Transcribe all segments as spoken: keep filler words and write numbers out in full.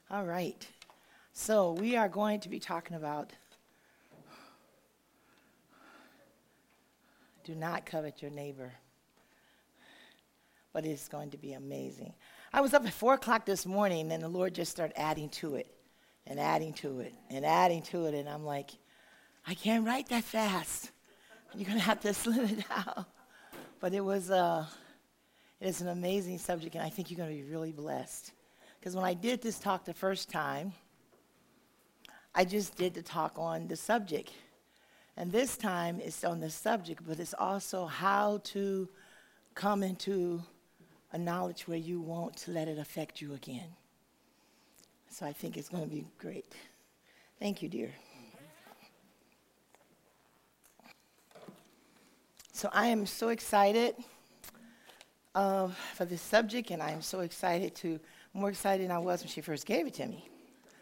All right. So we are going to be talking about do not covet your neighbor. But it's going to be amazing. I was up at four o'clock this morning, and the Lord just started adding to it and adding to it and adding to it. And I'm like, I can't write that fast. You're going to have to slow it down. But it was uh, it is an amazing subject, and I think you're going to be really blessed. Because when I did this talk the first time, I just did the talk on the subject. And this time it's on the subject, but it's also how to come into a knowledge where you won't let it affect you again. So I think it's going to be great. Thank you, dear. So I am so excited uh, for this subject, and I am so excited to, more excited than I was when she first gave it to me.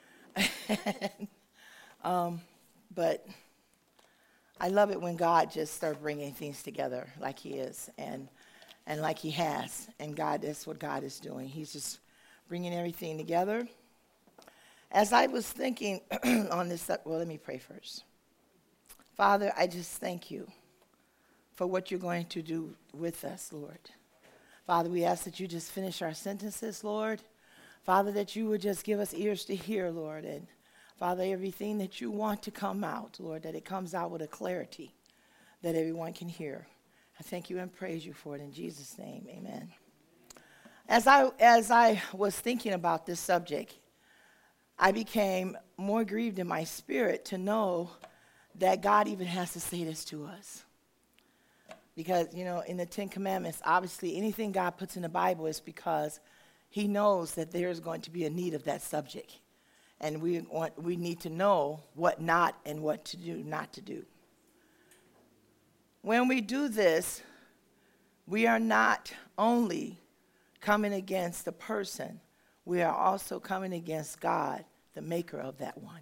um, but I love it when God just starts bringing things together like he is, and and like he has. And God, that's what God is doing. He's just bringing everything together. As I was thinking on this, well, let me pray first. Father, I just thank you for what you're going to do with us, Lord. Father, we ask that you just finish our sentences, Lord. Father, that you would just give us ears to hear, Lord. And Father, everything that you want to come out, Lord, that it comes out with a clarity that everyone can hear. I thank you and praise you for it in Jesus' name, amen. As I, as I was thinking about this subject, I became more grieved in my spirit to know that God even has to say this to us. Because, you know, in the Ten Commandments, obviously anything God puts in the Bible is because he knows that there's going to be a need of that subject. And we want, we need to know what not and what to do, not to do. When we do this, we are not only coming against the person, we are also coming against God, the maker of that one.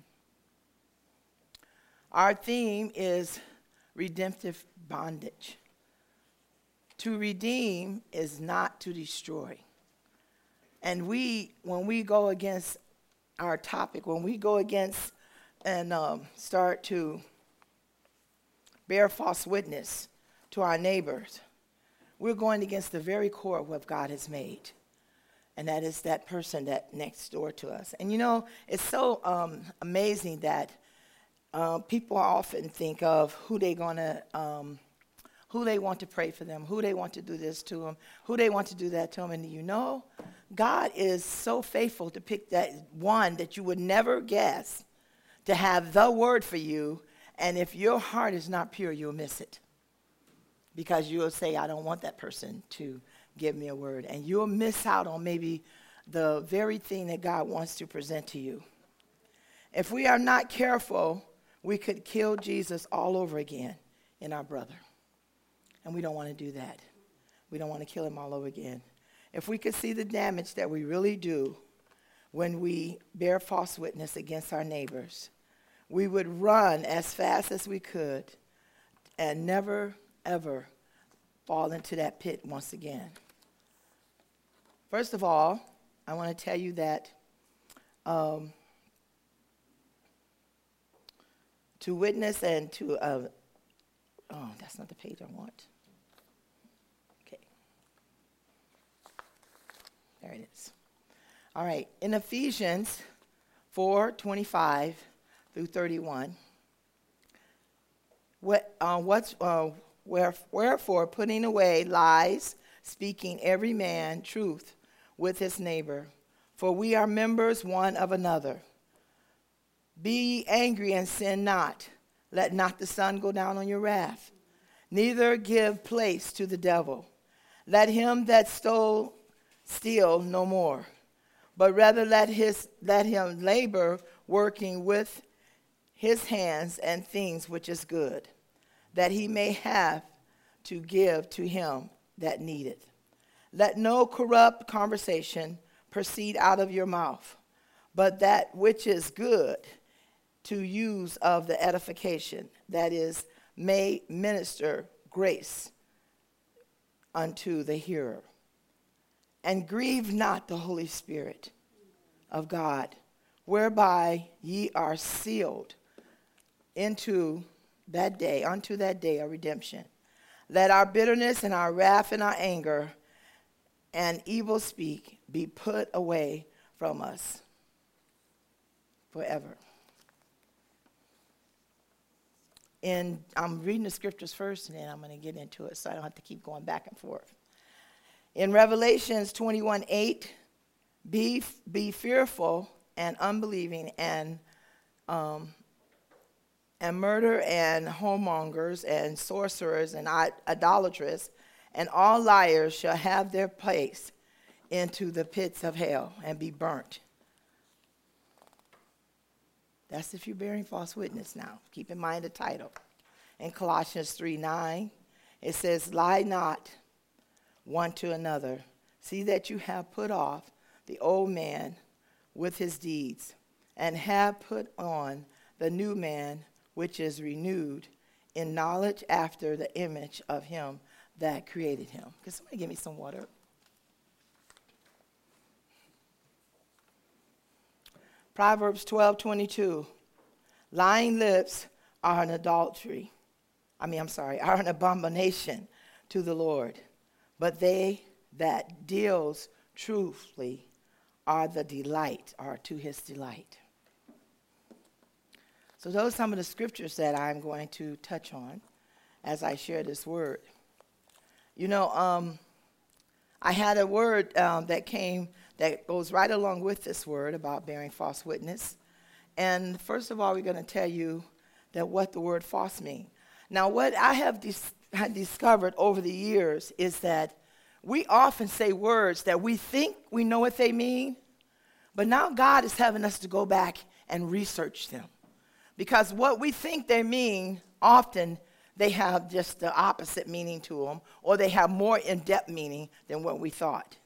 Our theme is redemptive bondage. To redeem is not to destroy. And we, when we go against our topic, when we go against and um, start to bear false witness to our neighbors, we're going against the very core of what God has made. And that is that person that next door to us. And you know, it's so um, amazing that uh, people often think of who they gonna, um, who they want to pray for them, who they want to do this to them, who they want to do that to them. And you know, God is so faithful to pick that one that you would never guess to have the word for you. And if your heart is not pure, you'll miss it. Because you'll say, I don't want that person to give me a word. And you'll miss out on maybe the very thing that God wants to present to you. If we are not careful, we could kill Jesus all over again in our brother. And we don't want to do that. We don't want to kill him all over again. If we could see the damage that we really do when we bear false witness against our neighbors, we would run as fast as we could and never, ever fall into that pit once again. First of all, I want to tell you that um, to witness and to, uh, oh, that's not the page I want. Okay. There it is. All right. In Ephesians four twenty-five through thirty-one. What, uh, what's, uh, where, wherefore, putting away lies, speaking every man truth with his neighbor, for we are members one of another. Be ye angry and sin not. Let not the sun go down on your wrath. Neither give place to the devil. Let him that stole steal no more, but rather let his let him labor, working with his hands and things which is good, that he may have to give to him that needeth. Let no corrupt conversation proceed out of your mouth, but that which is good to use of the edification, that is, may minister grace unto the hearer. And grieve not the Holy Spirit of God, whereby ye are sealed into that day, unto that day of redemption. Let our bitterness and our wrath and our anger and evil speak be put away from us forever. And I'm reading the scriptures first, and then I'm going to get into it so I don't have to keep going back and forth. In Revelations twenty-one eight, be, be fearful and unbelieving and um, and murder and whoremongers and sorcerers and idolatrous and all liars shall have their place into the pits of hell and be burnt. That's if you're bearing false witness now. Keep in mind the title. In Colossians three nine, it says, lie not one to another. See that you have put off the old man with his deeds, and have put on the new man, which is renewed in knowledge after the image of him that created him. Can somebody give me some water? Proverbs twelve twenty-two. Lying lips are an adultery. I mean, I'm sorry, are an abomination to the Lord. But they that deals truthfully are the delight, are to his delight. So those are some of the scriptures that I'm going to touch on as I share this word. You know, um, I had a word um, that came that goes right along with this word about bearing false witness. And first of all, we're going to tell you that what the word false means. Now, what I have dis- had discovered over the years is that we often say words that we think we know what they mean, but now God is having us to go back and research them. Because what we think they mean, often they have just the opposite meaning to them, or they have more in-depth meaning than what we thought.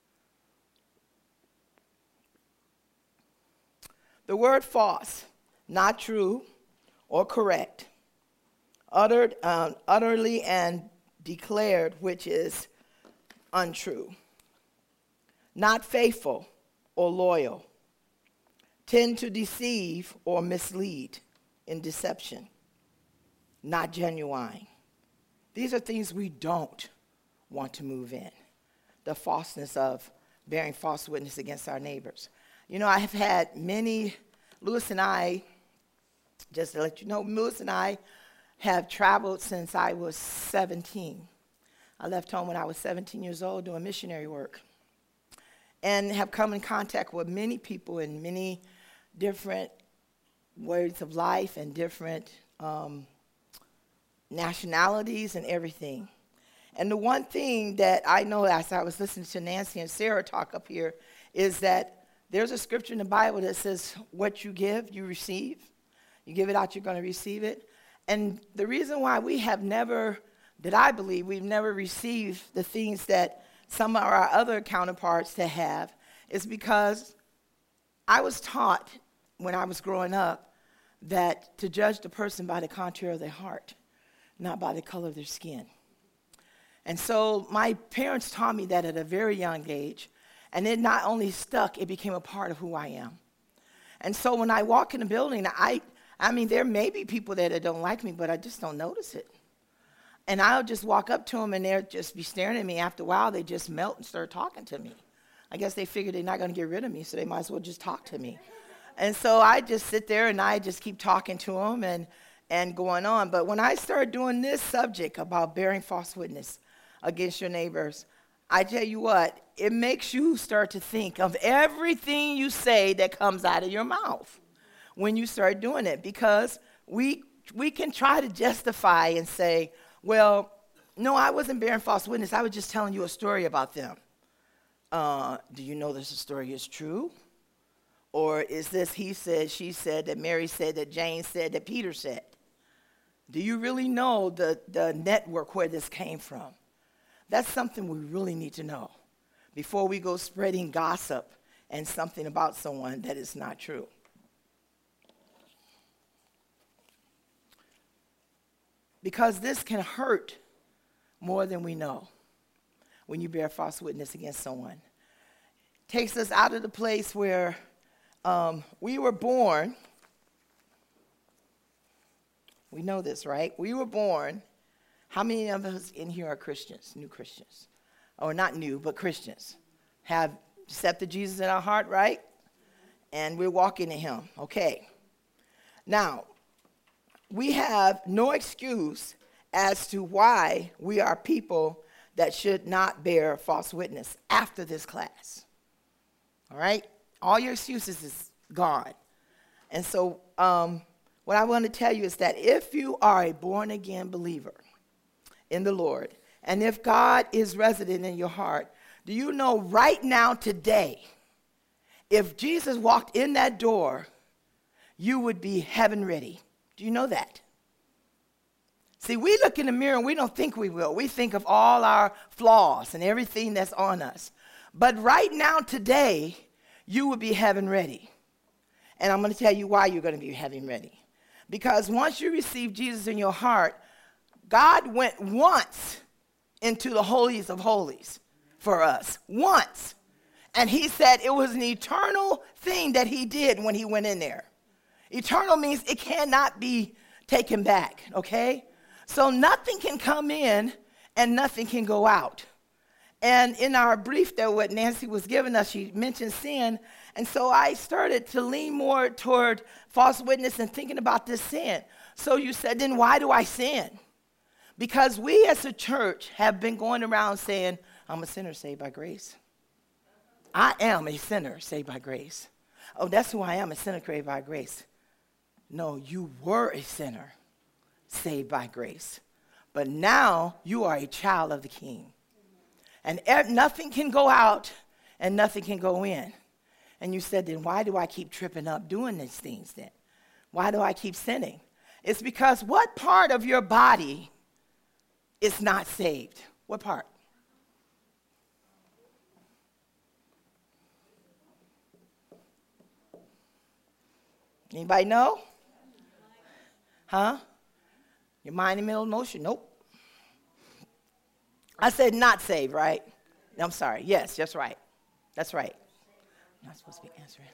The word false, not true or correct, uttered, um, utterly and declared, which is untrue, not faithful or loyal, tend to deceive or mislead in deception, not genuine. These are things we don't want to move in. The falseness of bearing false witness against our neighbors. You know, I have had many, Lewis and I, just to let you know, Lewis and I have traveled since I was seventeen. I left home when I was seventeen years old doing missionary work, and have come in contact with many people in many different ways of life and different um, nationalities and everything. And the one thing that I know as I was listening to Nancy and Sarah talk up here is that there's a scripture in the Bible that says, what you give, you receive. You give it out, you're going to receive it. And the reason why we have never, that I believe, we've never received the things that some of our other counterparts that have is because I was taught when I was growing up that to judge the person by the contour of their heart, not by the color of their skin. And so my parents taught me that at a very young age, and it not only stuck, it became a part of who I am. And so when I walk in a building, I, I mean, there may be people there that don't like me, but I just don't notice it. And I'll just walk up to them, and they'll just be staring at me. After a while, they just melt and start talking to me. I guess they figured they're not going to get rid of me, so they might as well just talk to me. And so I just sit there, and I just keep talking to them and, and going on. But when I started doing this subject about bearing false witness against your neighbors, I tell you what, it makes you start to think of everything you say that comes out of your mouth when you start doing it. Because we we can try to justify and say, well, no, I wasn't bearing false witness. I was just telling you a story about them. Uh, do you know this story is true? Or is this he said, she said, that Mary said, that Jane said, that Peter said? Do you really know the, the network where this came from? That's something we really need to know before we go spreading gossip and something about someone that is not true. Because this can hurt more than we know when you bear false witness against someone. It takes us out of the place where um, we were born, we know this, right? We were born, how many of us in here are Christians, new Christians? Or not new, but Christians. Have accepted Jesus in our heart, right? And we're walking in him, okay. Now, we have no excuse as to why we are people that should not bear false witness after this class. All right? All your excuses is gone. And so um, what I want to tell you is that if you are a born-again believer in the Lord, and if God is resident in your heart, do you know right now today, if Jesus walked in that door, you would be heaven ready? Do you know that? See, we look in the mirror and we don't think we will. We think of all our flaws and everything that's on us. But right now, today, you will be heaven ready. And I'm going to tell you why you're going to be heaven ready. Because once you receive Jesus in your heart, God went once into the holies of holies for us. Once. And he said it was an eternal thing that he did when he went in there. Eternal means it cannot be taken back, okay? So nothing can come in and nothing can go out. And in our brief that what Nancy was giving us, she mentioned sin. And so I started to lean more toward false witness and thinking about this sin. So you said, then why do I sin? Because we as a church have been going around saying, I'm a sinner saved by grace. I am a sinner saved by grace. Oh, that's who I am, a sinner saved by grace. No, you were a sinner saved by grace. But now you are a child of the King. And e- nothing can go out and nothing can go in. And you said, then why do I keep tripping up doing these things then? Why do I keep sinning? It's because what part of your body is not saved? What part? Anybody know? Huh? Your mind and mental emotion? Nope. I said not saved, right? I'm sorry. Yes, that's right. That's right. I'm not supposed to be answering.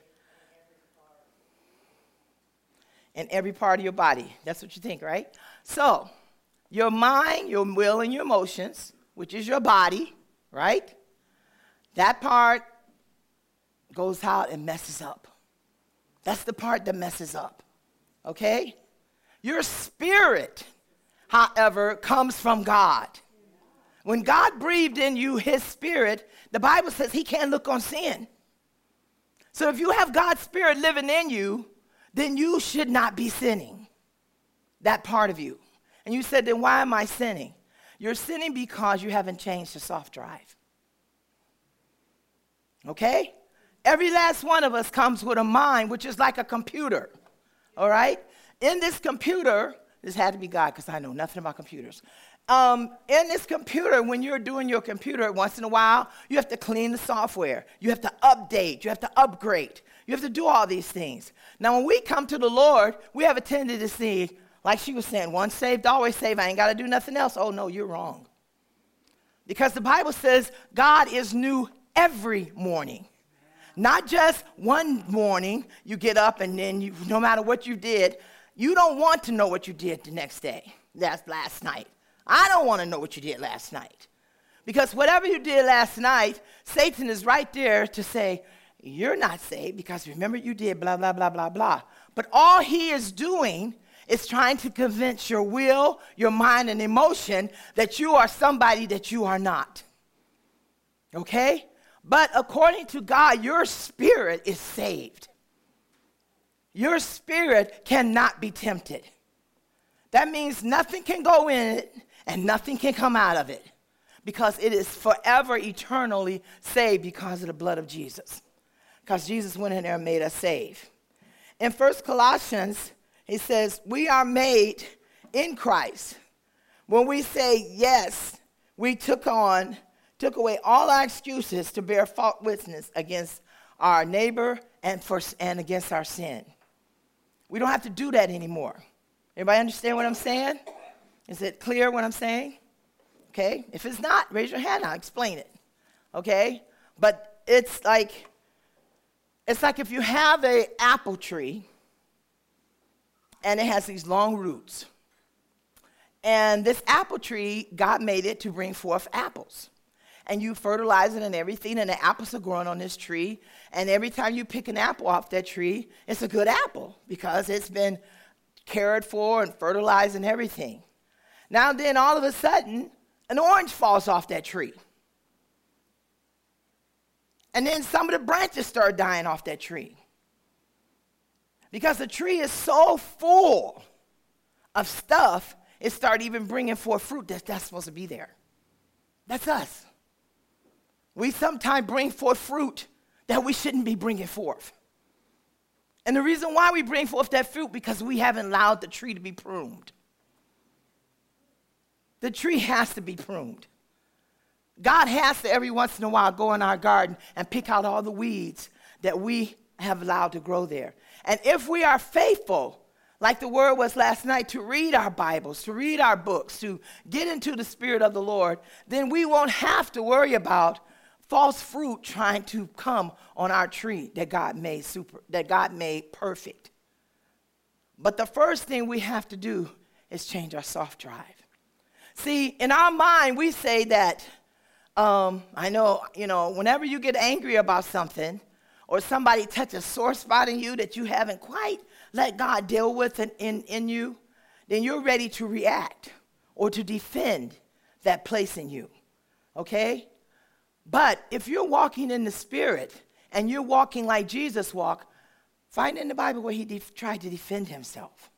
In every part of your body. That's what you think, right? So, your mind, your will, and your emotions, which is your body, right? That part goes out and messes up. That's the part that messes up, okay? Your spirit, however, comes from God. When God breathed in you his spirit, the Bible says he can't look on sin. So if you have God's spirit living in you, then you should not be sinning, that part of you. And you said, then why am I sinning? You're sinning because you haven't changed the soft drive. Okay? Every last one of us comes with a mind, which is like a computer, all right? In this computer, this had to be God because I know nothing about computers. Um, in this computer, when you're doing your computer, once in a while, you have to clean the software. You have to update. You have to upgrade. You have to do all these things. Now, when we come to the Lord, we have a tendency to see, like she was saying, once saved, always saved. I ain't got to do nothing else. Oh, no, you're wrong. Because the Bible says God is new every morning. Not just one morning you get up and then you, no matter what you did, you don't want to know what you did the next day. That's last night. I don't want to know what you did last night. Because whatever you did last night, Satan is right there to say, you're not saved because remember you did blah, blah, blah, blah, blah. But all he is doing is trying to convince your will, your mind, and emotion that you are somebody that you are not. Okay? But according to God, your spirit is saved. Your spirit cannot be tempted. That means nothing can go in it and nothing can come out of it because it is forever, eternally saved because of the blood of Jesus. Because Jesus went in there and made us saved. In First Colossians, he says, we are made in Christ. When we say yes, we took on took away all our excuses to bear false witness against our neighbor and for and against our sin. We don't have to do that anymore. Everybody understand what I'm saying? Is it clear what I'm saying? Okay. If it's not, raise your hand. I'll explain it. Okay. But it's like It's like if you have an apple tree and it has these long roots. And this apple tree, God made it to bring forth apples. And you fertilize it and everything, and the apples are growing on this tree. And every time you pick an apple off that tree, it's a good apple because it's been cared for and fertilized and everything. Now then, all of a sudden, an orange falls off that tree. And then some of the branches start dying off that tree. Because the tree is so full of stuff, it started even bringing forth fruit that's not supposed to be there. That's us. We sometimes bring forth fruit that we shouldn't be bringing forth. And the reason why we bring forth that fruit, because we haven't allowed the tree to be pruned. The tree has to be pruned. God has to every once in a while go in our garden and pick out all the weeds that we have allowed to grow there. And if we are faithful, like the word was last night, to read our Bibles, to read our books, to get into the Spirit of the Lord, then we won't have to worry about false fruit trying to come on our tree that God made super, that God made perfect. But the first thing we have to do is change our soft drive. See, in our mind, we say that, um, I know, you know, whenever you get angry about something or somebody touches a sore spot in you that you haven't quite let God deal with in, in, in you, then you're ready to react or to defend that place in you, okay? But if you're walking in the Spirit and you're walking like Jesus walked, find in the Bible where he def- tried to defend himself.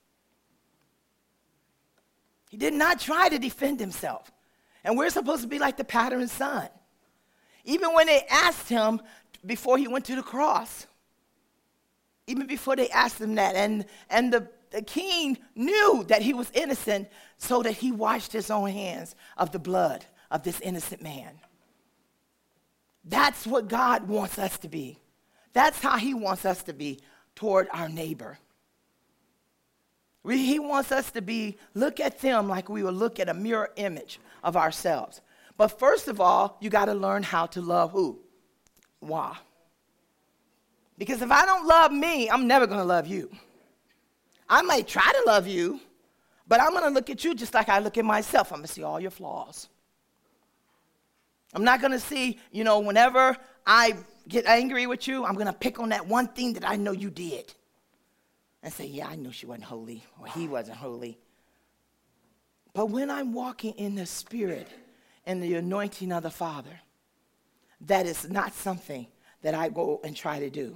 He did not try to defend himself. And we're supposed to be like the pattern son. Even when they asked him before he went to the cross, even before they asked him that, and, and the, the king knew that he was innocent, so that he washed his own hands of the blood of this innocent man. That's what God wants us to be. That's how he wants us to be toward our neighbor. We, he wants us to be, look at them like we would look at a mirror image of ourselves. But first of all, you got to learn how to love who? Why? Because if I don't love me, I'm never going to love you. I might try to love you, but I'm going to look at you just like I look at myself. I'm going to see all your flaws. I'm not going to see, you know, whenever I get angry with you, I'm going to pick on that one thing that I know you did. And say, yeah, I know she wasn't holy, or he wasn't holy. But when I'm walking in the Spirit and the anointing of the Father, that is not something that I go and try to do.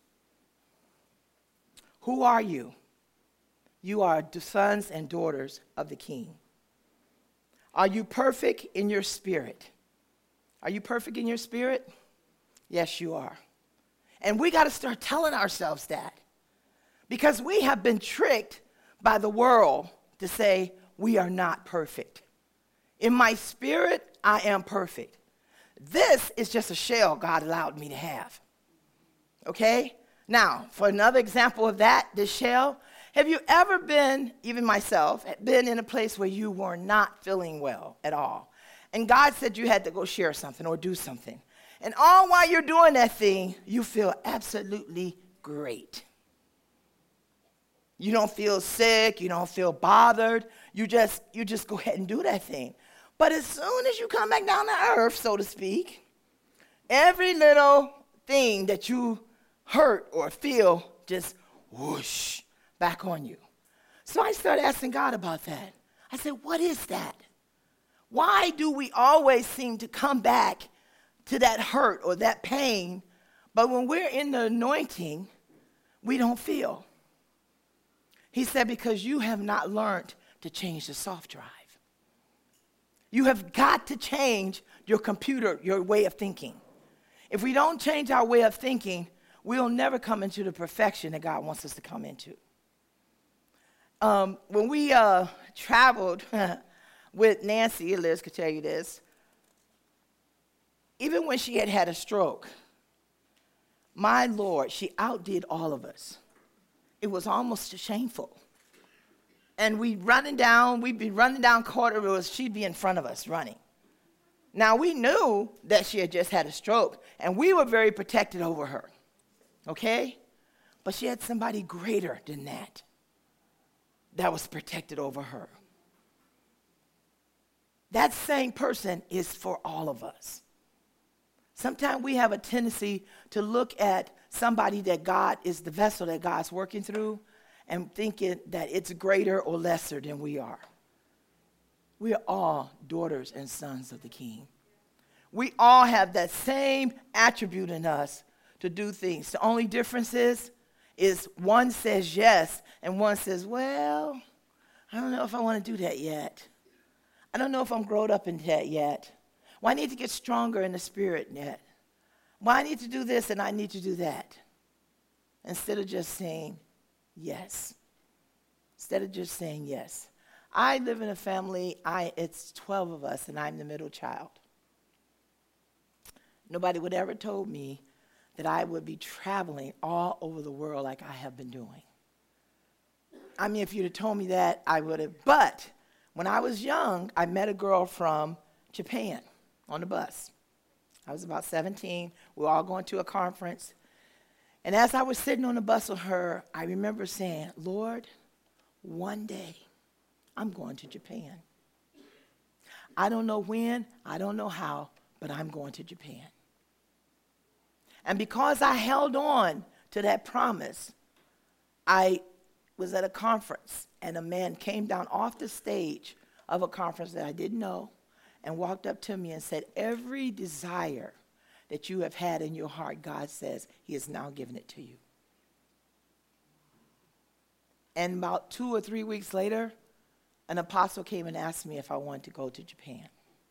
Who are you? You are the sons and daughters of the King. Are you perfect in your spirit? Are you perfect in your spirit? Yes, you are. And we got to start telling ourselves that. Because we have been tricked by the world to say we are not perfect. In my spirit, I am perfect. This is just a shell God allowed me to have. Okay? Now, for another example of that, this shell, have you ever been, even myself, been in a place where you were not feeling well at all? And God said you had to go share something or do something. And all while you're doing that thing, you feel absolutely great. You don't feel sick, you don't feel bothered, you just you just go ahead and do that thing. But as soon as you come back down to earth, so to speak, every little thing that you hurt or feel just whoosh back on you. So I started asking God about that. I said, what is that? Why do we always seem to come back to that hurt or that pain, but when we're in the anointing, we don't feel? He said, because you have not learned to change the soft drive. You have got to change your computer, your way of thinking. If we don't change our way of thinking, we'll never come into the perfection that God wants us to come into. Um, when we uh, traveled with Nancy, Liz could tell you this, even when she had had a stroke, my Lord, she outdid all of us. It was almost shameful. And we'd running down, we'd be running down corridors, she'd be in front of us running. Now, we knew that she had just had a stroke, and we were very protected over her, okay? But she had somebody greater than that that was protected over her. That same person is for all of us. Sometimes we have a tendency to look at somebody that God is the vessel that God's working through and thinking that it's greater or lesser than we are. We are all daughters and sons of the King. We all have that same attribute in us to do things. The only difference is, is one says yes and one says, well, I don't know if I want to do that yet. I don't know if I'm grown up in that yet. Well, I need to get stronger in the spirit yet. Well, I need to do this and I need to do that. Instead of just saying yes. Instead of just saying yes. I live in a family, I, it's twelve of us, and I'm the middle child. Nobody would ever told me that I would be traveling all over the world like I have been doing. I mean, if you'd have told me that, I would have. But when I was young, I met a girl from Japan on the bus. I was about seventeen. We were all going to a conference. And as I was sitting on the bus with her, I remember saying, Lord, one day I'm going to Japan. I don't know when, I don't know how, but I'm going to Japan. And because I held on to that promise, I was at a conference, and a man came down off the stage of a conference that I didn't know and walked up to me and said, every desire that you have had in your heart, God says he has now given it to you. And about two or three weeks later, an apostle came and asked me if I wanted to go to Japan.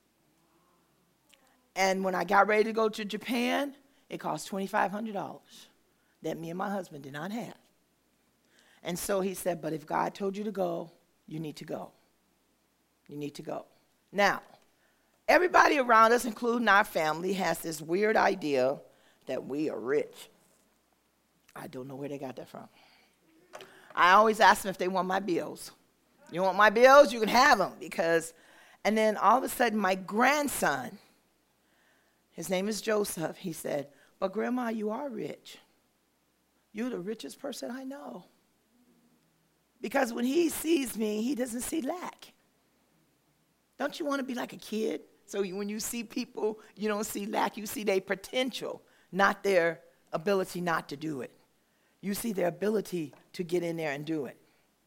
And when I got ready to go to Japan, it cost twenty-five hundred dollars that me and my husband did not have. And so he said, but if God told you to go, you need to go. You need to go. Now, everybody around us, including our family, has this weird idea that we are rich. I don't know where they got that from. I always ask them if they want my bills. You want my bills? You can have them. Because, and then all of a sudden, my grandson, his name is Joseph, he said, but Grandma, you are rich. You're the richest person I know. Because when he sees me, he doesn't see lack. Don't you want to be like a kid? So you, when you see people, you don't see lack. You see their potential, not their ability not to do it. You see their ability to get in there and do it.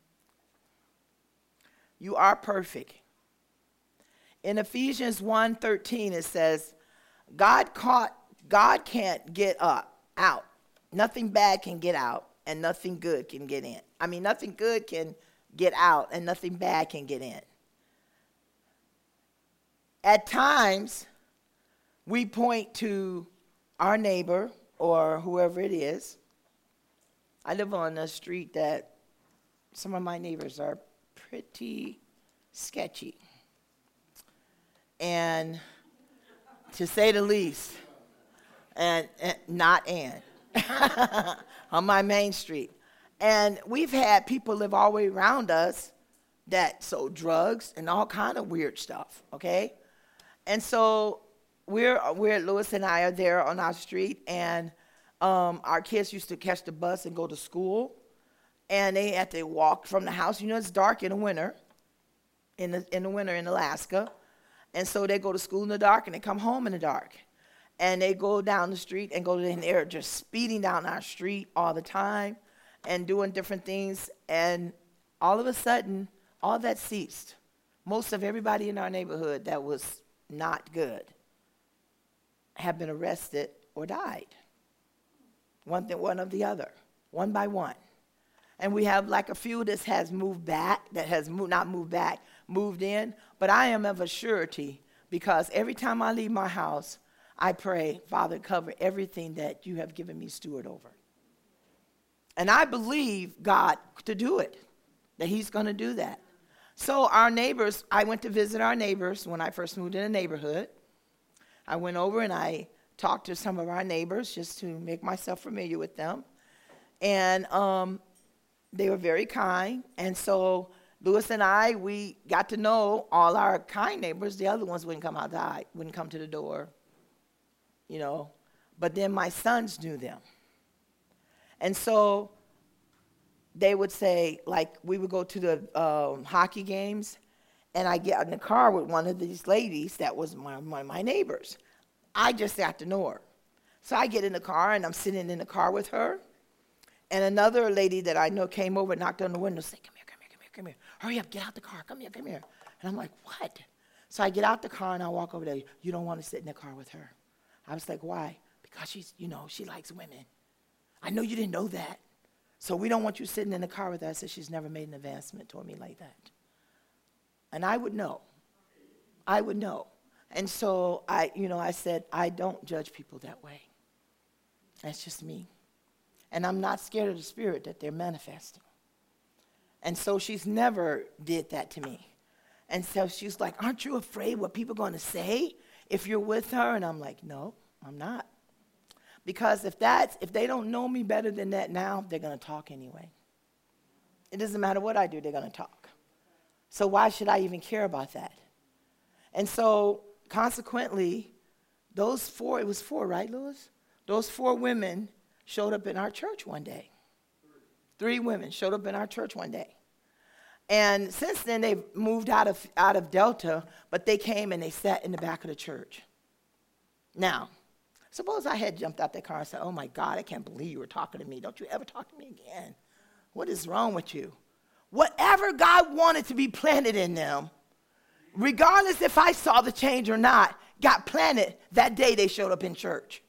You are perfect. In Ephesians one thirteen, it says, God caught, God can't get up, out. Nothing bad can get out, and nothing good can get in. I mean, nothing good can get out, and nothing bad can get in. At times, we point to our neighbor or whoever it is. I live on a street that some of my neighbors are pretty sketchy. And to say the least, and, and not and, on my main street. And we've had people live all the way around us that sold drugs and all kind of weird stuff, okay? And so we're, we're Louis and I are there on our street, and um, our kids used to catch the bus and go to school, and they had to walk from the house. You know, it's dark in the winter, in the, in the winter in Alaska. And so they go to school in the dark, and they come home in the dark. And they go down the street and go to, and they're just speeding down our street all the time and doing different things. And all of a sudden, all that ceased. Most of everybody in our neighborhood that was not good have been arrested or died. One thing, one of the other, one by one. And we have like a few that has moved back, that has moved, not moved back, moved in. But I am of a surety, because every time I leave my house, I pray, Father, cover everything that you have given me steward over. And I believe God to do it, that he's going to do that. So our neighbors, I went to visit our neighbors when I first moved in the neighborhood. I went over and I talked to some of our neighbors just to make myself familiar with them. And um, they were very kind. And so Louis and I, we got to know all our kind neighbors. The other ones wouldn't come outside, wouldn't come to the door, you know. But then my sons knew them. And so they would say, like, we would go to the um, hockey games, and I get in the car with one of these ladies that was my, one of my neighbors. I just got to know her. So I get in the car, and I'm sitting in the car with her, and another lady that I know came over, knocked on the window, said, come here, come here, come here, come here. Hurry up, get out the car, come here, come here. And I'm like, what? So I get out the car, and I walk over there. You don't want to sit in the car with her. I was like, why? Because she's, you know, she likes women. I know you didn't know that. So we don't want you sitting in the car with her. I said, she's never made an advancement toward me like that. And I would know. I would know. And so I, you know, I said, I don't judge people that way. That's just me. And I'm not scared of the spirit that they're manifesting. And so she's never did that to me. And so she's like, aren't you afraid what people are going to say if you're with her? And I'm like, no, I'm not. Because if that's, if they don't know me better than that now, they're going to talk anyway. It doesn't matter what I do, they're going to talk. So why should I even care about that? And so consequently, those four, it was four, right, Louis? Those four women showed up in our church one day. Three women showed up in our church one day. And since then, they've moved out of, out of Delta, but they came and they sat in the back of the church. Now, suppose I had jumped out that car and said, oh, my God, I can't believe you were talking to me. Don't you ever talk to me again. What is wrong with you? Whatever God wanted to be planted in them, regardless if I saw the change or not, got planted that day they showed up in church.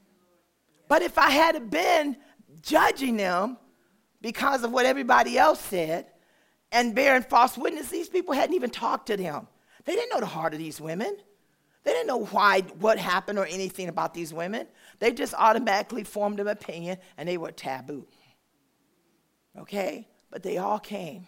But if I had been judging them because of what everybody else said and bearing false witness, these people hadn't even talked to them. They didn't know the heart of these women. They didn't know why, what happened or anything about these women. They just automatically formed an opinion, and they were taboo. Okay? But they all came.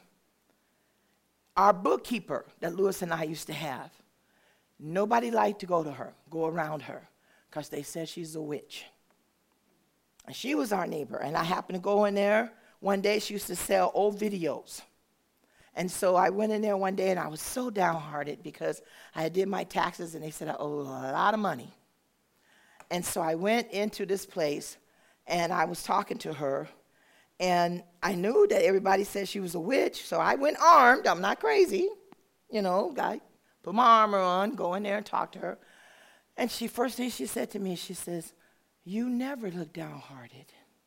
Our bookkeeper that Louis and I used to have, nobody liked to go to her, go around her, because they said she's a witch. And she was our neighbor, and I happened to go in there. One day she used to sell old videos. And so I went in there one day, and I was so downhearted because I did my taxes, and they said I owed a lot of money. And so I went into this place, and I was talking to her, and I knew that everybody said she was a witch, so I went armed. I'm not crazy. You know, I put my armor on, go in there and talk to her. And she, first thing she said to me, she says, you never look downhearted.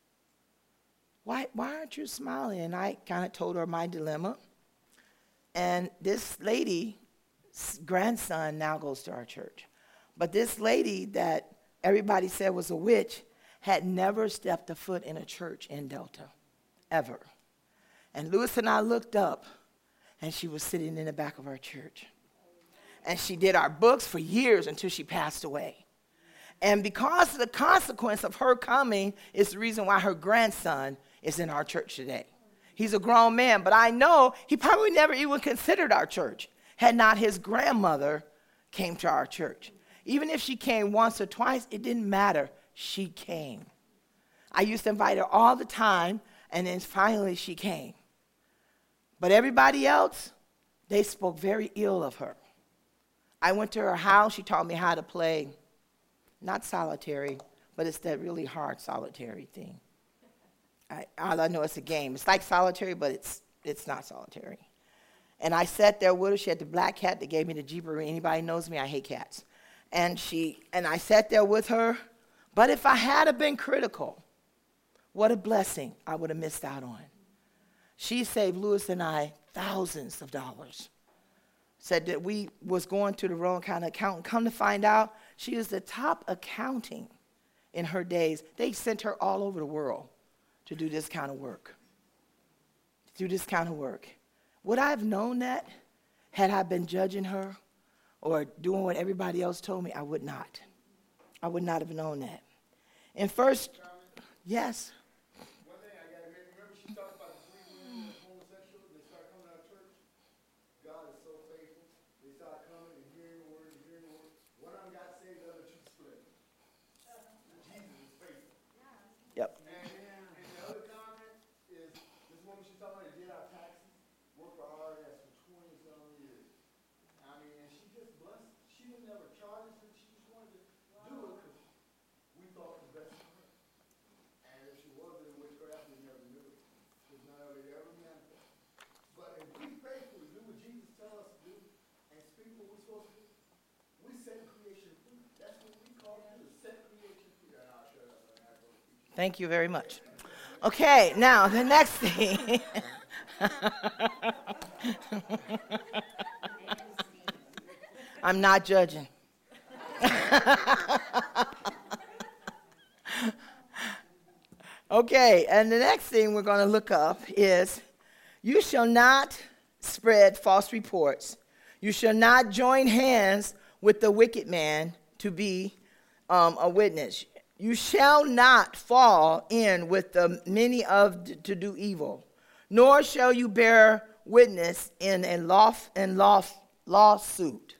Why, why aren't you smiling? And I kind of told her my dilemma. And this lady's grandson now goes to our church. But this lady that everybody said was a witch had never stepped a foot in a church in Delta, ever. And Louis and I looked up, and she was sitting in the back of our church. And she did our books for years until she passed away. And because of the consequence of her coming is the reason why her grandson is in our church today. He's a grown man, but I know he probably never even considered our church had not his grandmother came to our church. Even if she came once or twice, it didn't matter. She came. I used to invite her all the time, and then finally she came. But everybody else, they spoke very ill of her. I went to her house. She taught me how to play, not solitary, but it's that really hard solitary thing. I, all I know it's a game. It's like solitary, but it's it's not solitary. And I sat there with her. She had the black cat that gave me the jeeper. Anybody knows me, I hate cats. And she and I sat there with her. But if I had been critical, what a blessing I would have missed out on. She saved Louis and I thousands of dollars. Said that we was going to the wrong kind of accountant. Come to find out, she was the top accounting in her days. They sent her all over the world to do this kind of work, to do this kind of work. Would I have known that had I been judging her or doing what everybody else told me? I would not. I would not have known that. And first, yes. One thing I got to remember, she talked about the three women that were homosexual. They started coming to our church. God is so faithful. They started coming and hearing the word and hearing the word. One of them got saved, the other two split. Jesus is faithful. Yep. And then and the other comment is this woman she's talking about that did our taxes, worked for R S for twenty some years. I mean, and she just blessed. She would never charge us, and she just wanted to do it because we thought the best of her. And if she Thank you very much. Okay, now the next thing. I'm not judging. Okay, and the next thing we're going to look up is, you shall not spread false reports. You shall not join hands with the wicked man to be um, a witness. You shall not fall in with the many of d- to do evil, nor shall you bear witness in a law in law, lawsuit,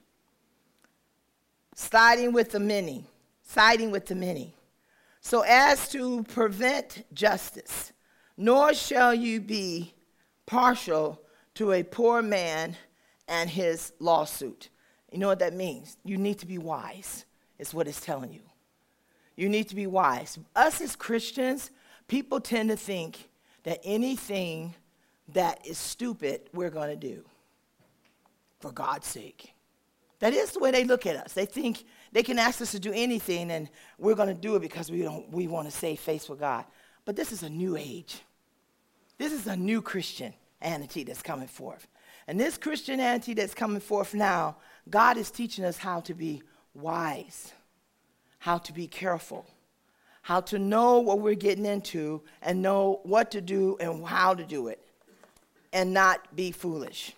siding with the many, siding with the many, so as to prevent justice. Nor shall you be partial to a poor man and his lawsuit. You know what that means? You need to be wise, is what it's telling you. You need to be wise. Us as Christians, people tend to think that anything that is stupid, we're going to do, for God's sake. That is the way they look at us. They think they can ask us to do anything, and we're going to do it because we don't. We want to save face with God. But this is a new age. This is a new Christianity that's coming forth. And this Christianity that's coming forth now, God is teaching us how to be wise, how to be careful, how to know what we're getting into and know what to do and how to do it, and not be foolish.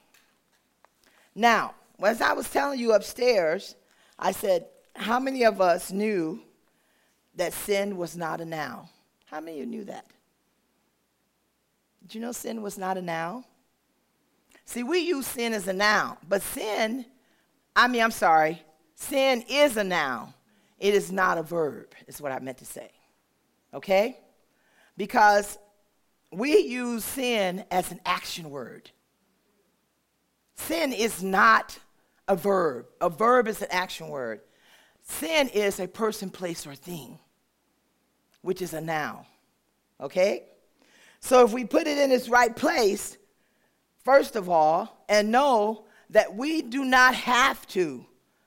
Now, as I was telling you upstairs, I said, how many of us knew that sin was not a noun? How many of you knew that? Did you know sin was not a noun? See, we use sin as a noun, but sin, I mean, I'm sorry, sin is a noun. It is not a verb, is what I meant to say, okay? Because we use sin as an action word. Sin is not a verb. A verb is an action word. Sin is a person, place, or thing, which is a noun, okay? So if we put it in its right place, first of all, and know that we do not have to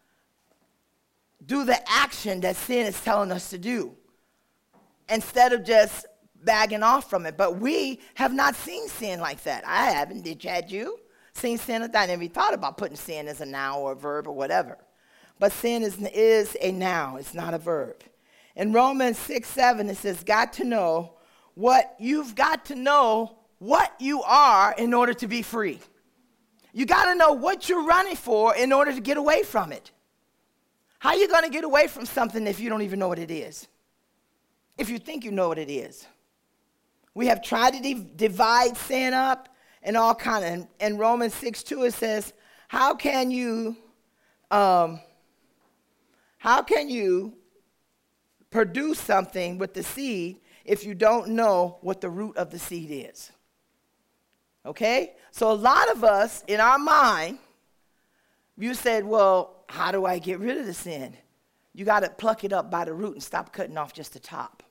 do the action that sin is telling us to do, instead of just bagging off from it. But we have not seen sin like that. I haven't. Did you? Had you seen sin like that? I never even thought about putting sin as a noun or a verb or whatever. But sin is, is a noun. It's not a verb. In Romans six seven, it says, got to know what you've got to know what you are in order to be free. You got to know what you're running for in order to get away from it. How are you going to get away from something if you don't even know what it is? If you think you know what it is. We have tried to div- divide sin up and all kind of. In Romans six two, it says, how can you, um, how can you produce something with the seed if you don't know what the root of the seed is? Okay? So a lot of us, in our mind, you said, well, how do I get rid of the sin? You got to pluck it up by the root and stop cutting off just the top.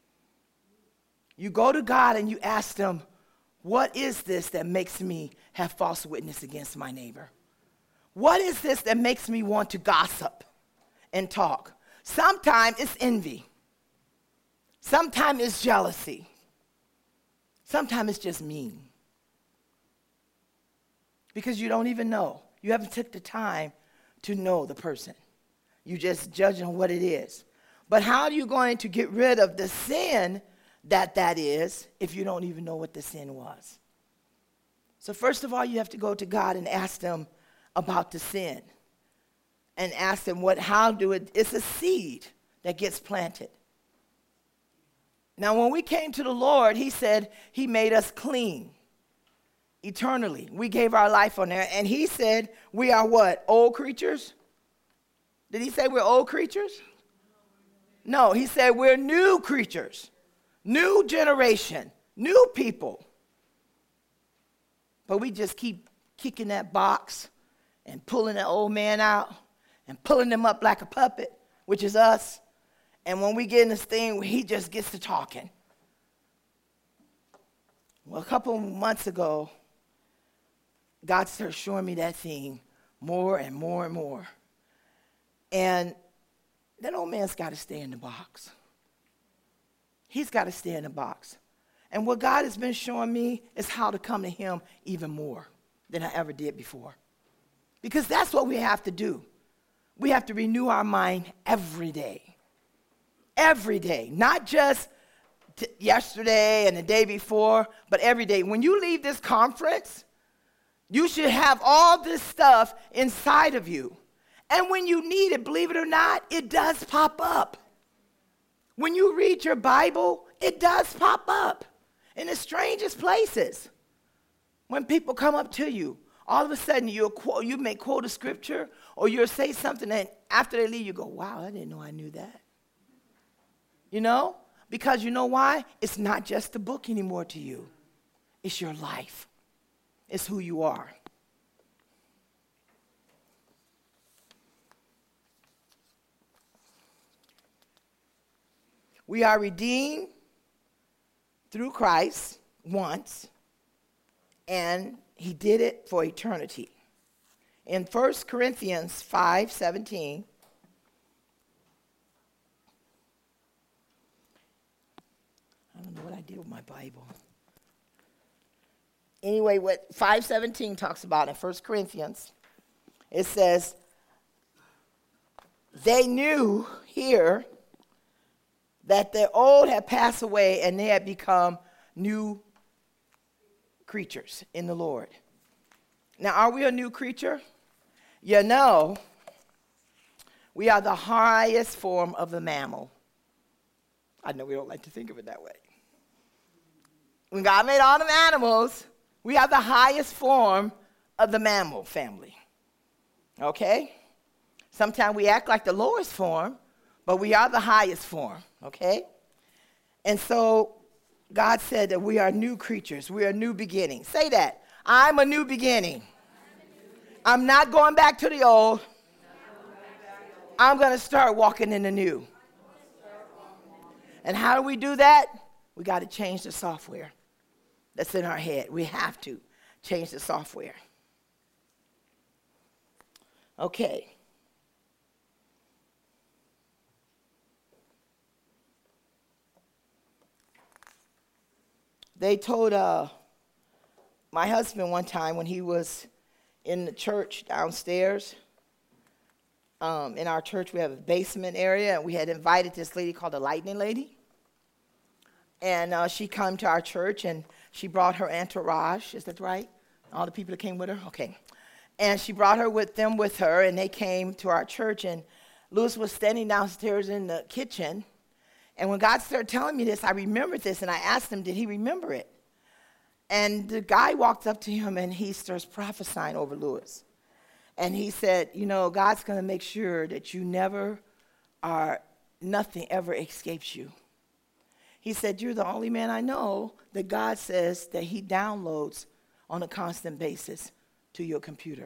You go to God and you ask him, what is this that makes me have false witness against my neighbor? What is this that makes me want to gossip and talk? Sometimes it's envy. Sometimes it's jealousy. Sometimes it's just mean. Because you don't even know. You haven't took the time to know the person. You just judge on what it is. But how are you going to get rid of the sin that that is if you don't even know what the sin was? So first of all, you have to go to God and ask him about the sin. And ask him what, how do it, it's a seed that gets planted. Now, when we came to the Lord, he said he made us clean eternally. We gave our life on there. And he said we are what? Old creatures? Did he say we're old creatures? No, he said we're new creatures. New generation. New people. But we just keep kicking that box and pulling that old man out and pulling him up like a puppet, which is us. And when we get in this thing, he just gets to talking. Well, a couple months ago, God started showing me that thing more and more and more. And that old man's got to stay in the box. he's got to stay in the box. And what God has been showing me is how to come to him even more than I ever did before. Because that's what we have to do. We have to renew our mind every day. Every day. Not just t- yesterday and the day before, but every day. When you leave this conference, you should have all this stuff inside of you. And when you need it, believe it or not, it does pop up. When you read your Bible, it does pop up in the strangest places. When people come up to you, all of a sudden you'll quote, you may quote a scripture or you'll say something, and after they leave, you go, wow, I didn't know I knew that. You know? Because you know why? It's not just a book anymore to you. It's your life. It's who you are. We are redeemed through Christ once, and he did it for eternity. In First Corinthians five seventeen, I don't know what I did with my Bible. Anyway, what five seventeen talks about in First Corinthians, it says, they knew here that the old had passed away and they had become new creatures in the Lord. Now, are we a new creature? You know, we are the highest form of the mammal. I know we don't like to think of it that way. When God made all the animals, we are the highest form of the mammal family. Okay? Sometimes we act like the lowest form, but we are the highest form. Okay? And so God said that we are new creatures. We are new beginnings. Say that. I'm a new beginning. I'm not going back to the old. I'm going to start walking in the new. And how do we do that? We got to change the software that's in our head. We have to change the software. Okay. They told uh, my husband one time when he was in the church downstairs. Um, in our church, we have a basement area, and we had invited this lady called the Lightning Lady. And uh, she came to our church, and she brought her entourage. Is that right? All the people that came with her? Okay. And she brought her with them with her, and they came to our church, and Louis was standing downstairs in the kitchen. And when God started telling me this, I remembered this, and I asked him, did he remember it? And the guy walked up to him, and he starts prophesying over Louis. And he said, you know, God's going to make sure that you never are, nothing ever escapes you. He said, you're the only man I know that God says that he downloads on a constant basis to your computer.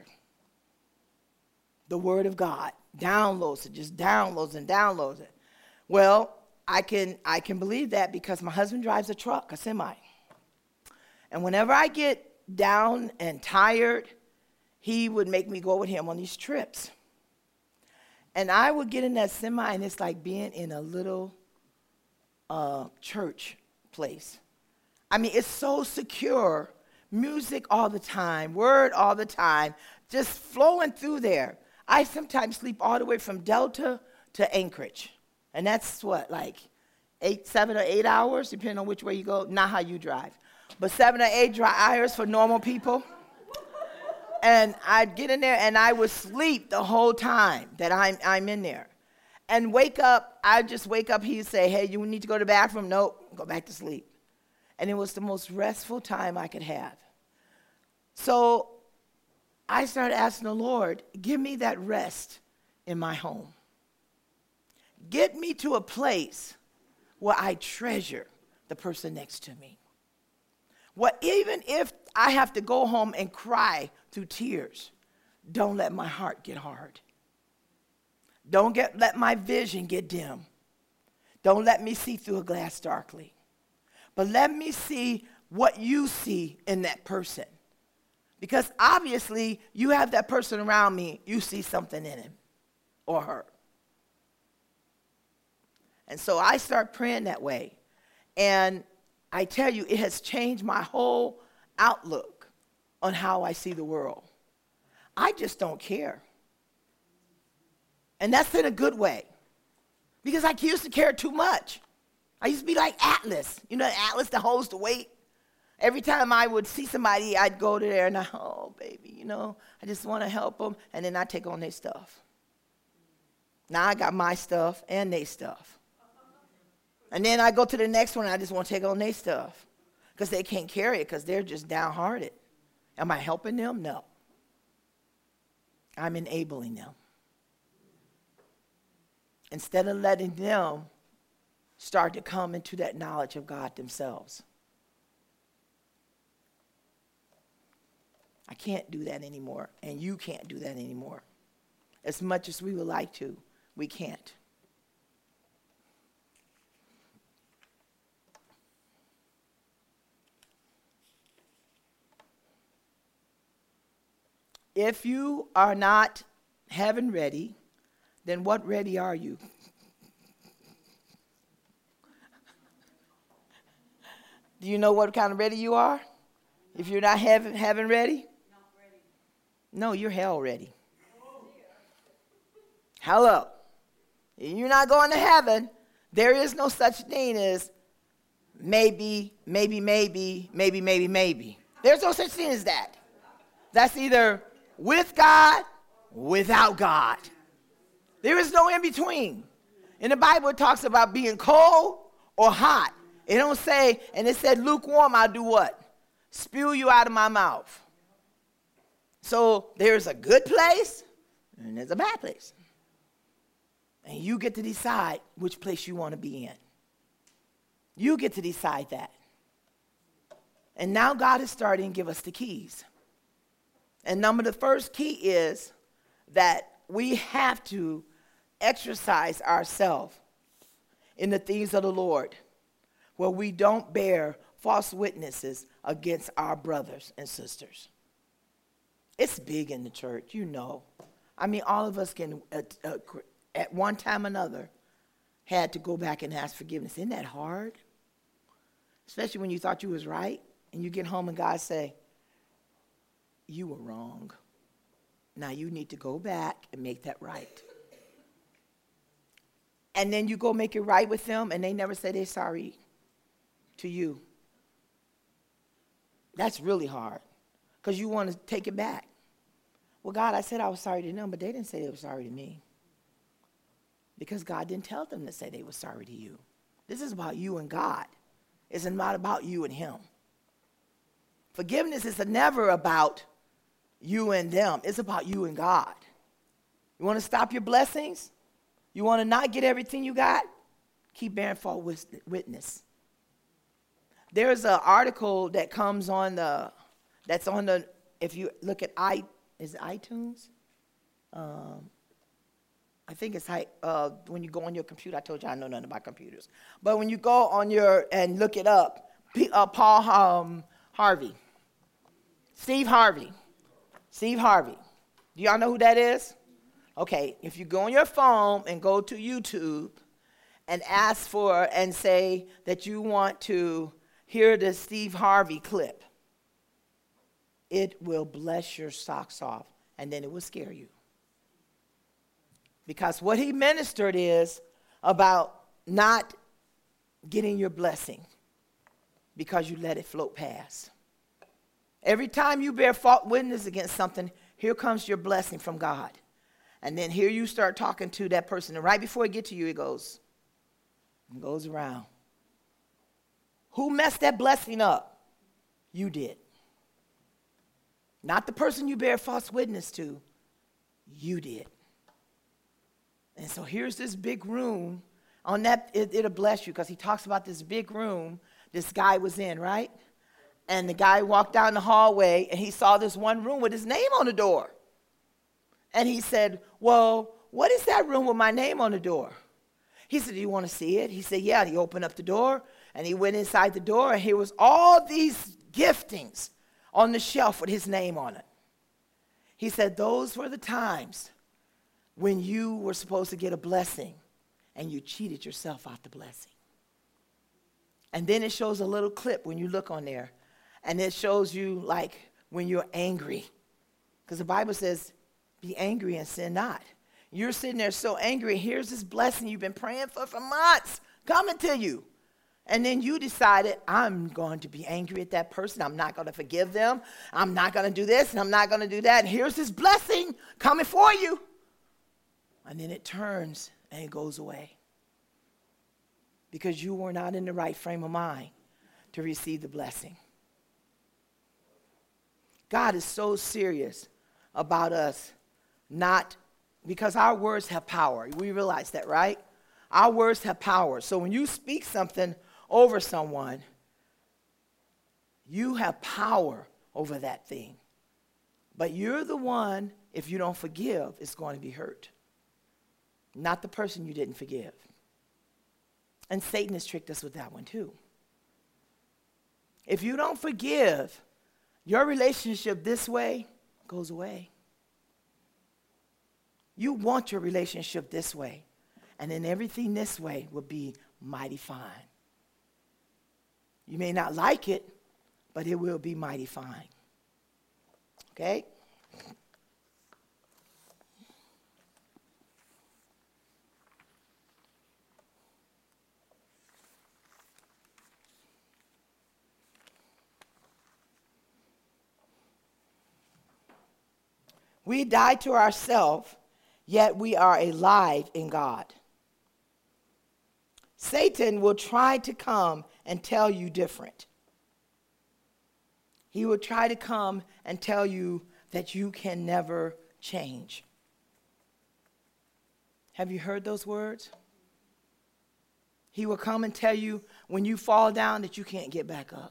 The word of God downloads it, just downloads and downloads it. Well, I can I can believe that because my husband drives a truck, a semi. And whenever I get down and tired, he would make me go with him on these trips. And I would get in that semi, and it's like being in a little uh, church place. I mean, it's so secure. Music all the time, word all the time, just flowing through there. I sometimes sleep all the way from Delta to Anchorage. And that's what, like eight, seven or eight hours, depending on which way you go. Not how you drive. But seven or eight dry hours for normal people. And I'd get in there, and I would sleep the whole time that I'm, I'm in there. And wake up, I'd just wake up, he'd say, hey, you need to go to the bathroom? Nope, go back to sleep. And it was the most restful time I could have. So I started asking the Lord, give me that rest in my home. Get me to a place where I treasure the person next to me. What, even if I have to go home and cry through tears, don't let my heart get hard. Don't get, let my vision get dim. Don't let me see through a glass darkly. But let me see what you see in that person. Because obviously, you have that person around me, you see something in him or her. And so I start praying that way. And I tell you, it has changed my whole outlook on how I see the world. I just don't care. And that's in a good way. Because I used to care too much. I used to be like Atlas. You know, Atlas that holds the weight. Every time I would see somebody, I'd go to there and I, oh, baby, you know, I just want to help them. And then I take on their stuff. Now I got my stuff and their stuff. And then I go to the next one, and I just want to take on their stuff. Because they can't carry it because they're just downhearted. Am I helping them? No. I'm enabling them. Instead of letting them start to come into that knowledge of God themselves. I can't do that anymore, and you can't do that anymore. As much as we would like to, we can't. If you are not heaven ready, then what ready are you? Do you know what kind of ready you are? If you're not heaven, heaven ready? Not ready. No, you're hell ready. Oh. Hello. If you're not going to heaven, there is no such thing as maybe, maybe, maybe, maybe, maybe, maybe. There's no such thing as that. That's either with God, without God. There is no in between. In the Bible, it talks about being cold or hot. It don't say, and it said lukewarm, I'll do what? Spew you out of my mouth. So there's a good place and there's a bad place. And you get to decide which place you want to be in. You get to decide that. And now God is starting to give us the keys. And number the first key is that we have to exercise ourselves in the things of the Lord, where we don't bear false witnesses against our brothers and sisters. It's big in the church, you know. I mean, all of us can, uh, uh, at one time or another, had to go back and ask forgiveness. Isn't that hard? Especially when you thought you was right, and you get home and God say, you were wrong. Now you need to go back and make that right. And then you go make it right with them, and they never say they're sorry to you. That's really hard, because you want to take it back. Well, God, I said I was sorry to them, but they didn't say they were sorry to me. Because God didn't tell them to say they were sorry to you. This is about you and God. It's not about you and him. Forgiveness is never about you and them. It's about you and God. You want to stop your blessings? You want to not get everything you got? Keep bearing false witness. There's an article that comes on the, that's on the, if you look at i, is it iTunes? Um, I think it's uh, when you go on your computer. I told you I know nothing about computers. But when you go on your, and look it up, P, uh, Paul um, Harvey, Steve Harvey, Steve Harvey. Do y'all know who that is? Okay, if you go on your phone and go to YouTube and ask for, and say that you want to hear the Steve Harvey clip, it will bless your socks off, and then it will scare you. Because what he ministered is about not getting your blessing because you let it float past. Every time you bear false witness against something, here comes your blessing from God. And then here you start talking to that person, and right before it gets to you, it goes, and goes around. Who messed that blessing up? You did. Not the person you bear false witness to. You did. And so here's this big room. On that, it, it'll bless you, because he talks about this big room this guy was in, right? And the guy walked down the hallway, and he saw this one room with his name on the door. And he said, well, what is that room with my name on the door? He said, do you want to see it? He said, yeah. And he opened up the door, and he went inside the door, and here was all these giftings on the shelf with his name on it. He said, those were the times when you were supposed to get a blessing, and you cheated yourself out the blessing. And then it shows a little clip when you look on there. And it shows you like when you're angry. Because the Bible says, be angry and sin not. You're sitting there so angry. Here's this blessing you've been praying for for months coming to you. And then you decided, I'm going to be angry at that person. I'm not going to forgive them. I'm not going to do this and I'm not going to do that. And here's this blessing coming for you. And then it turns and it goes away. Because you were not in the right frame of mind to receive the blessing. God is so serious about us not, because our words have power. We realize that, right? Our words have power. So when you speak something over someone, you have power over that thing. But you're the one, if you don't forgive, is going to be hurt. Not the person you didn't forgive. And Satan has tricked us with that one too. If you don't forgive, your relationship this way goes away. You want your relationship this way, and then everything this way will be mighty fine. You may not like it, but it will be mighty fine. Okay? We die to ourselves, yet we are alive in God. Satan will try to come and tell you different. He will try to come and tell you that you can never change. Have you heard those words? He will come and tell you when you fall down that you can't get back up.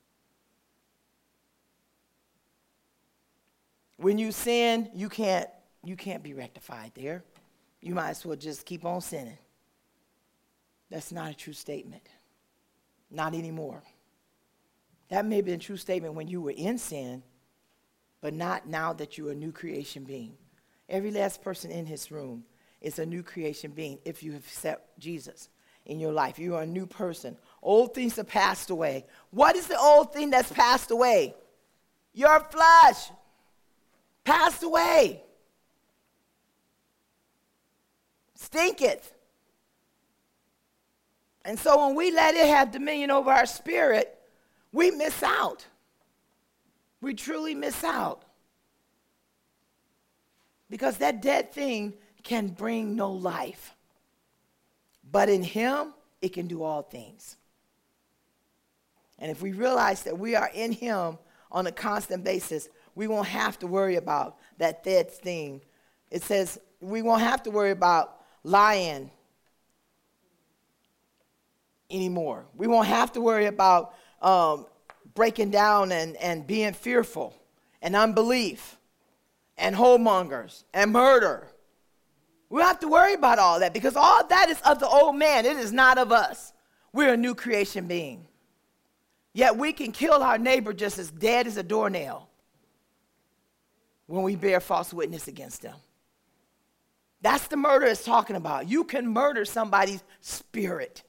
When you sin, you can't, you can't be rectified there. You might as well just keep on sinning. That's not a true statement. Not anymore. That may be a true statement when you were in sin, but not now that you're a new creation being. Every last person in this room is a new creation being if you have accepted Jesus in your life. You are a new person. Old things have passed away. What is the old thing that's passed away? Your flesh. Passed away. Stinketh. And so when we let it have dominion over our spirit, we miss out. We truly miss out. Because that dead thing can bring no life. But in him, it can do all things. And if we realize that we are in him on a constant basis, we won't have to worry about that dead thing. It says we won't have to worry about lying anymore. We won't have to worry about um, breaking down and, and being fearful and unbelief and whoremongers and murder. We don't have to worry about all that because all that is of the old man. It is not of us. We're a new creation being. Yet we can kill our neighbor just as dead as a doornail when we bear false witness against them. That's the murder it's talking about. You can murder somebody's spirit.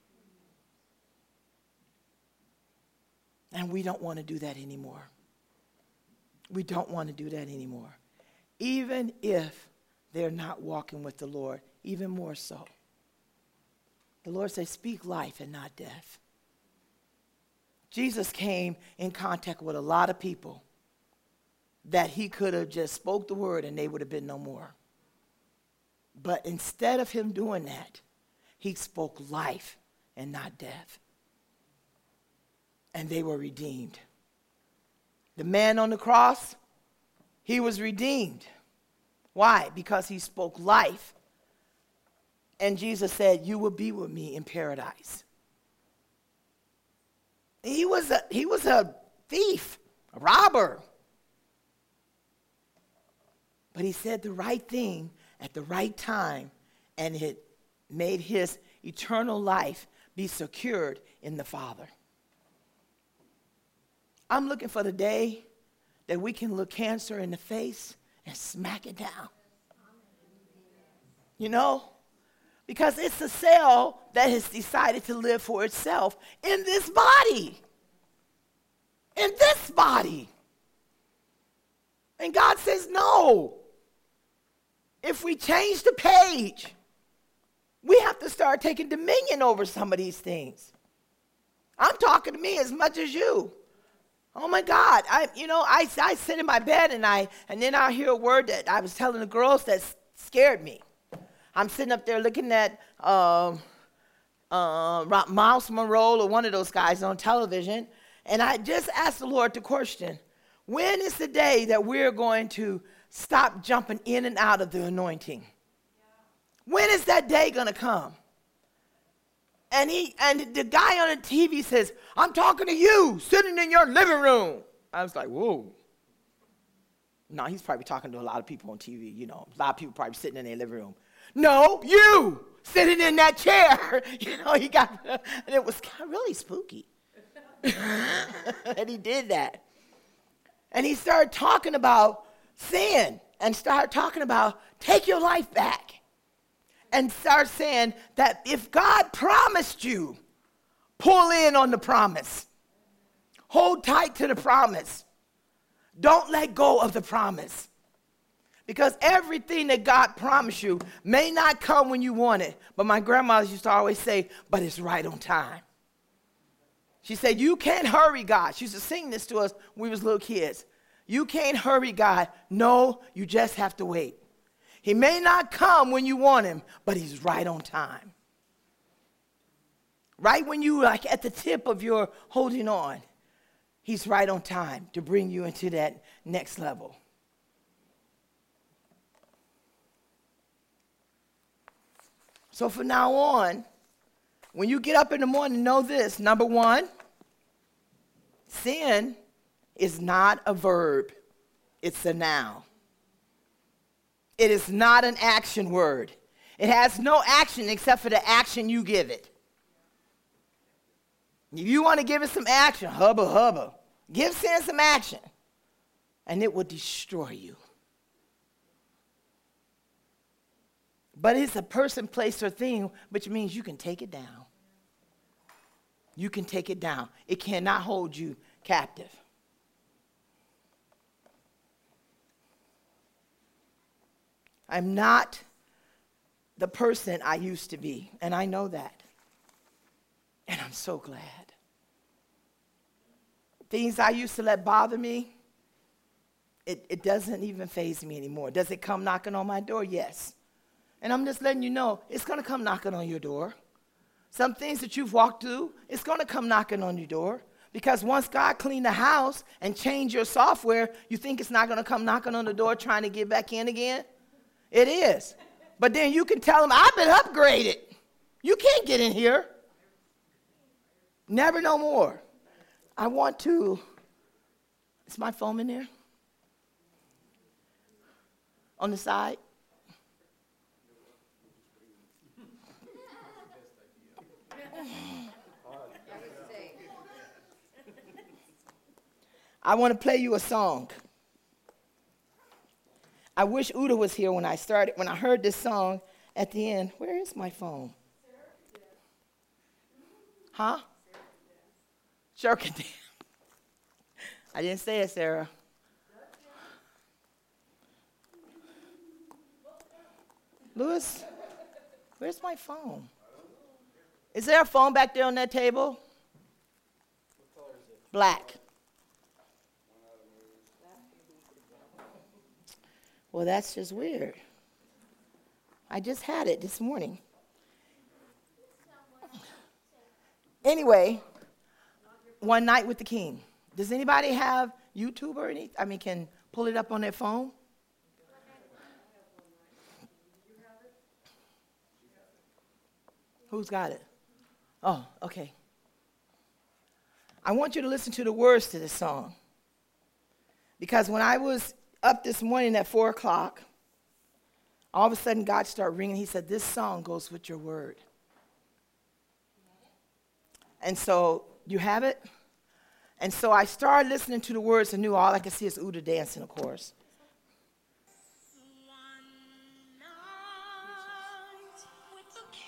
And we don't want to do that anymore. We don't want to do that anymore. Even if they're not walking with the Lord, even more so. The Lord says, speak life and not death. Jesus came in contact with a lot of people that he could have just spoke the word and they would have been no more. But instead of him doing that, he spoke life and not death. And they were redeemed. The man on the cross, he was redeemed. Why? Because he spoke life. And Jesus said, you will be with me in paradise. He was a, he was a thief, a robber. But he said the right thing at the right time, and it made his eternal life be secured in the Father. I'm looking for the day that we can look cancer in the face and smack it down. You know, Because it's a cell that has decided to live for itself in this body. In this body. And God says, no. If we change the page, we have to start taking dominion over some of these things. I'm talking to me as much as you. Oh my God. I, you know, I, I sit in my bed and I, and then I'll hear a word that I was telling the girls that scared me. I'm sitting up there looking at um, uh, Miles Monroe or one of those guys on television, and I just asked the Lord the question, when is the day that we're going to stop jumping in and out of the anointing? Yeah. When is that day going to come? And he and the guy on the T V says, I'm talking to you, sitting in your living room. I was like, whoa. No, he's probably talking to a lot of people on T V. You know, a lot of people probably sitting in their living room. No, you sitting in that chair. You know, he got, and it was kind of really spooky. And he did that. And he started talking about sin and started talking about take your life back. And start saying that if God promised you, pull in on the promise. Hold tight to the promise. Don't let go of the promise. Because everything that God promised you may not come when you want it. But my grandma used to always say, but it's right on time. She said, you can't hurry God. She used to sing this to us when we was little kids. You can't hurry God. No, you just have to wait. He may not come when you want him, but he's right on time. Right when you like at the tip of your holding on, he's right on time to bring you into that next level. So from now on, when you get up in the morning, know this. Number one, sin is not a verb. It's a noun. It is not an action word. It has no action except for the action you give it. If you want to give it some action, hubba hubba, give sin some action, and it will destroy you. But it's a person, place, or thing, which means you can take it down. You can take it down. It cannot hold you captive. I'm not the person I used to be, and I know that. And I'm so glad. Things I used to let bother me, it, it doesn't even faze me anymore. Does it come knocking on my door? Yes. And I'm just letting you know, it's going to come knocking on your door. Some things that you've walked through, it's going to come knocking on your door. Because once God cleaned the house and changed your software, you think it's not going to come knocking on the door trying to get back in again? It is. But then you can tell them, I've been upgraded. You can't get in here. Never no more. I want to, is my phone in there? On the side? I want to play you a song. I wish Uda was here when I started, when I heard this song at the end. Where is my phone? Huh? Sure can dance. I didn't say it, Sarah. Louis, where's my phone? Is there a phone back there on that table? Black. Well, that's just weird. I just had it this morning. Anyway, One Night with the King. Does anybody have YouTube or anything? I mean, can pull it up on their phone? Who's got it? Oh, okay. I want you to listen to the words to this song. Because when I was up this morning at four o'clock, all of a sudden God started ringing. He said, this song goes with your word. And so, you have it? And so I started listening to the words and knew all I could see is Uda dancing, of course. One night with the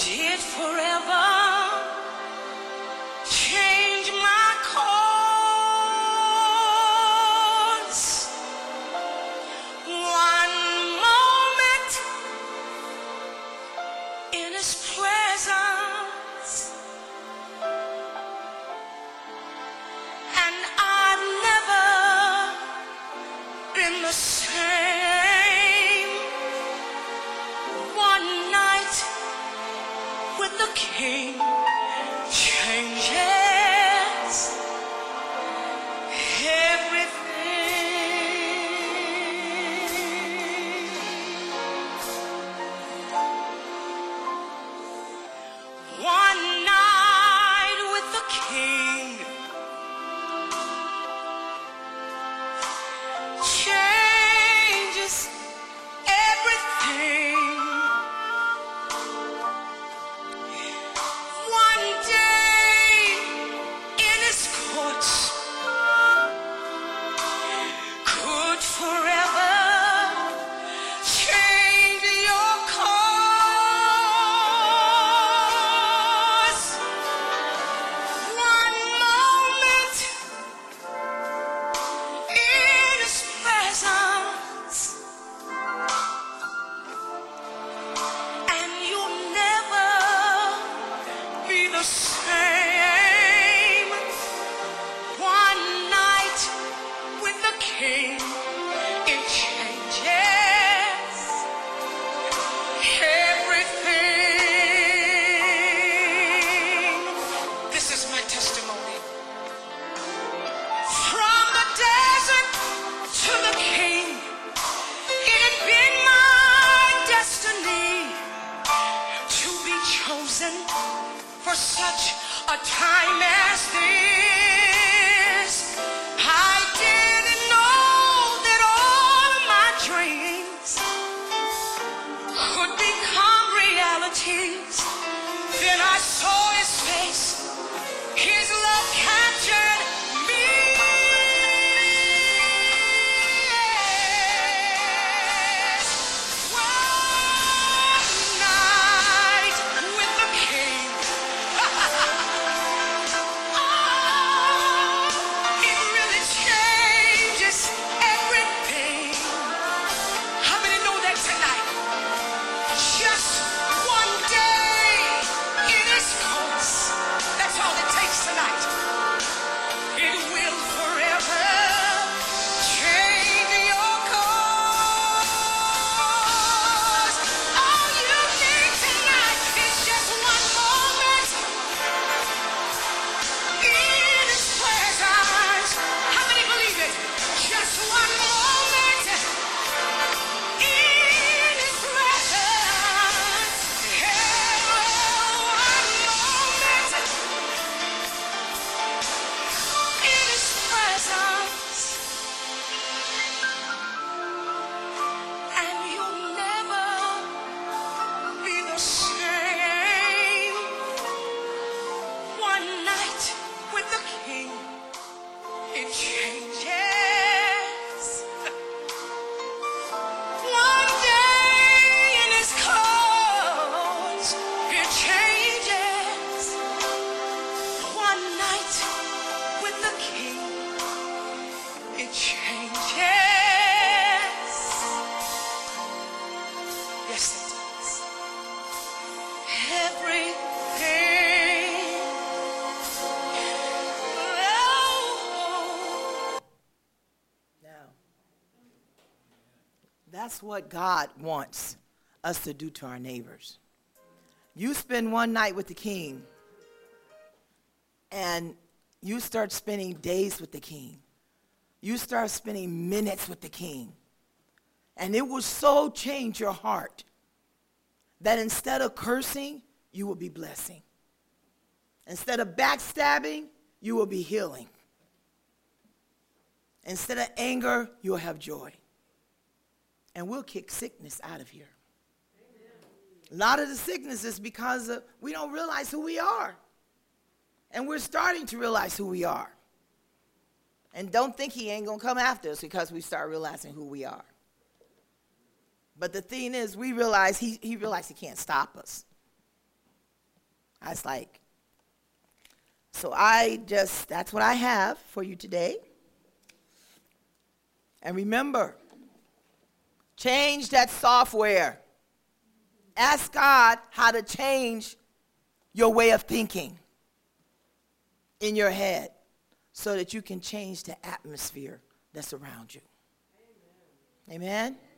did forever change my course. One moment in his presence, and I've never been the same. One night with the King changes everything. One night with the King changes everything. One day in his courts could forever change your course. One moment in his presence, and you'll never be the same. One night with the King, it changes everything. This is my testimony. From the desert to the King, it had been my destiny to be chosen for such a time as this. I didn't know that all of my dreams could become realities. Then I saw his face, his love captured me. One night with the King. Oh, it really changes everything. How many know that tonight? Just one day in his courts. That's all it takes tonight. It will forever change your course. All you need tonight is just one moment in his presence. How many believe it? Just one moment in his presence. Yeah, one moment in his presence, and you'll never be the same. One night with the King, it changes. One day in his courts, it changes. One night with the King, it changes. Yes, it does. Everything. Oh. Now, that's what God wants us to do to our neighbors. You spend one night with the King, and you start spending days with the King. You start spending minutes with the King. And it will so change your heart that instead of cursing, you will be blessing. Instead of backstabbing, you will be healing. Instead of anger, you'll have joy. And we'll kick sickness out of here. A lot of the sickness is because of, we don't realize who we are. And we're starting to realize who we are. And don't think he ain't going to come after us because we start realizing who we are. But the thing is, we realize he, he realized he can't stop us. I was like, so I just, that's what I have for you today. And remember, change that software. Ask God how to change your way of thinking in your head so that you can change the atmosphere that's around you. Amen? Amen?